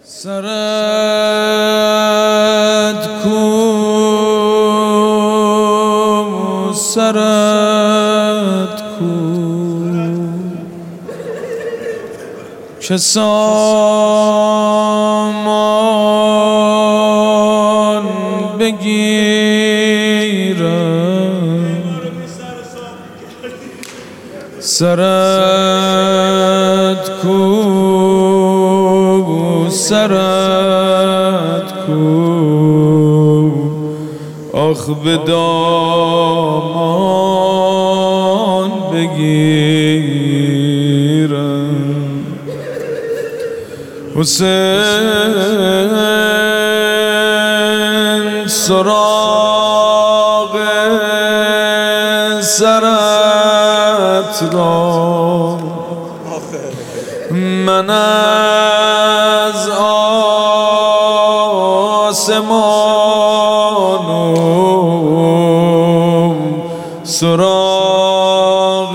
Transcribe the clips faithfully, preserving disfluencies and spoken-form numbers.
سرت کو سرت کو چه سامان بگیرم سرت کو سرت کو آخ به دامان بگیرم حسین سراغ سرت را من از آسمانم سراغ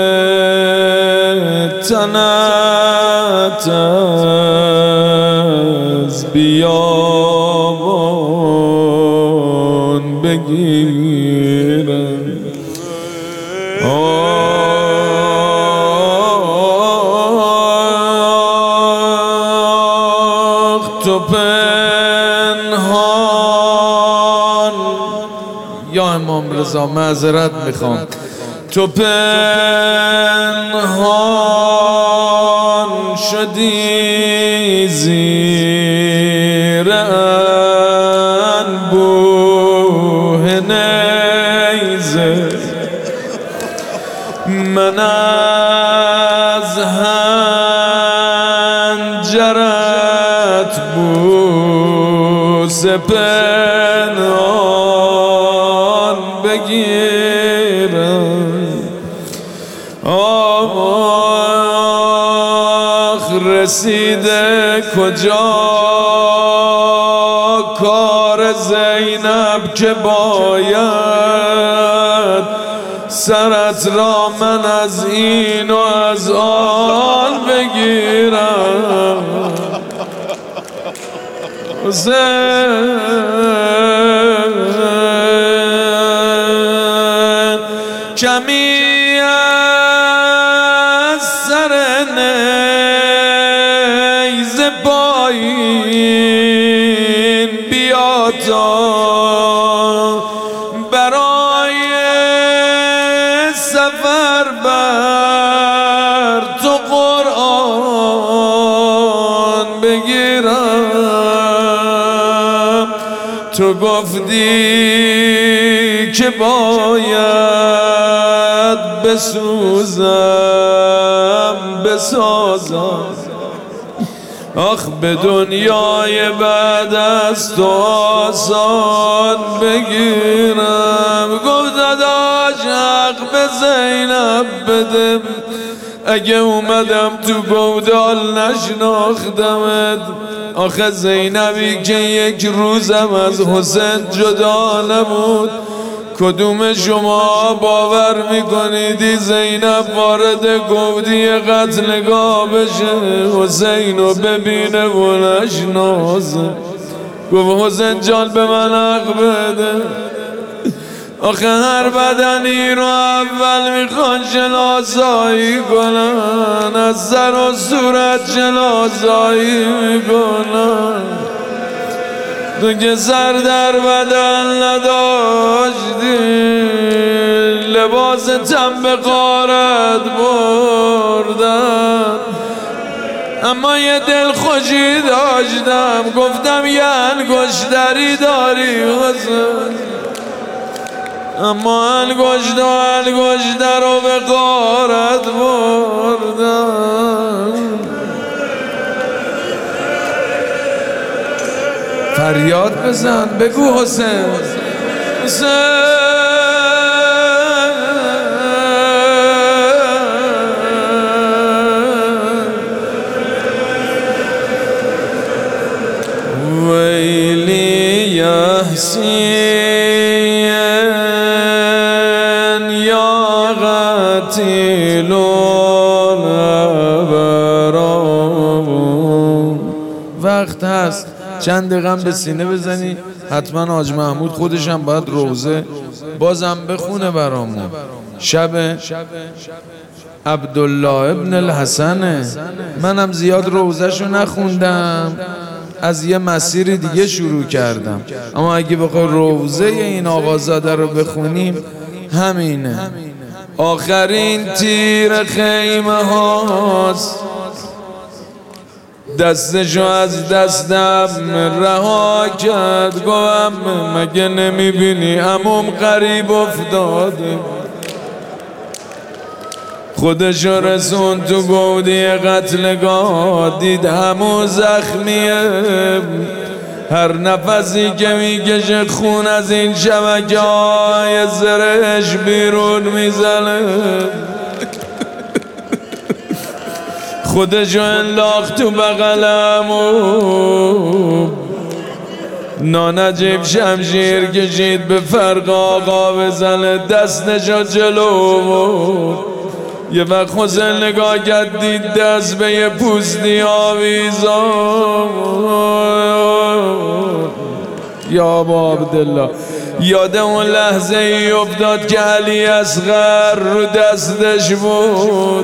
تنت از بیابان بگیرم تو پنهان یا امام رضا معذرت میخوام تو پنهان شدی زیر انبوه نیزه من از هنجرت بوس پنهان بگیرم آخ رسیده کجا کار زینب که باید سرت را من از این و از آن بگیرم حسین کمی از سر نیزه پایین بیا تا برای سفر بر تو قرآن بگیرم تو گفتی که باید بسوزم بسازم آخ به دنیای بعد از تو آسان بگیرم گفت داداش حق به زینب بده اگه اومدم تو گودال نشناختمت آخه زینبی که یک روزم از حسین جدا نبود کدوم شما باور میکنیدی زینب وارد گودی قتلگاه بشه حسینو ببینه و نشناسه گفت حسین جان به من حق بده آخه هر بدنی رو اول میخوان شناسایی کنن از سر و صورت شناسایی میکنن تو که سر در بدن نداشتی لباس تن به غارت بردن اما یه دل خوشی داشتم گفتم یه انگشتری داری حسین اما انگشت و انگشتر رو به غارت بردن فریاد بزن بگو حسین حسین ویلی یا حسین یا قتیل الابرار وقت هست چند دقیقه به سینه بزنی، حتما حاج محمود خودشم باید روزه بازم بخونه برامون. شب عبدالله ابن الحسن، منم زیاد روزهشو نخوندم، از یه مسیر دیگه شروع کردم، اما اگه بخوای روزه این آقازاده رو بخونیم همینه. آخرین تیر خیمه هاست، دستشو از دستم رها کرد، گوهم مگه نمیبینی عموم قریب افتاده، خودشو رسون تو گودی قتلگاه، دید همون زخمیه، هر نفسی که میکشه خون از این شبکه های زرش بیرون میزنه، خودشو انداخت تو بغلم و نانجیب شمشیر کشید به فرق آقا بزنه، دستشو جلو بود. یه وقت حسین نگاه کرد دید دست به یه پوستی آویزان، یا با عبدالله یاد اون لحظه ای افتاد که علی اصغر رو دستش بود.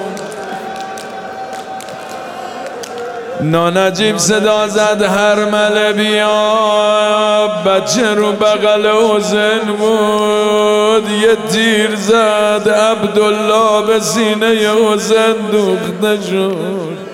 نانجیب صدا زد هرمله بیا، بچه رو بغل حسین بود، یه تیر زد عبدالله به سینه حسین دوخته شد.